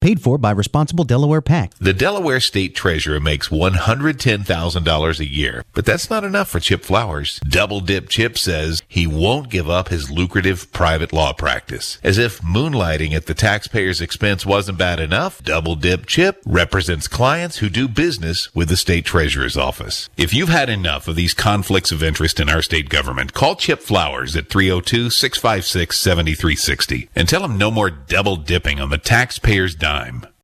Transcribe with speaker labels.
Speaker 1: Paid for by Responsible Delaware PAC.
Speaker 2: The Delaware State Treasurer makes $110,000 a year, but that's not enough for Chip Flowers. Double Dip Chip says he won't give up his lucrative private law practice. As if moonlighting at the taxpayer's expense wasn't bad enough, Double Dip Chip represents clients who do business with the State Treasurer's office. If you've had enough of these conflicts of interest in our state government, call Chip Flowers at 302-656-7360 and tell him no more double dipping on the taxpayer's dime.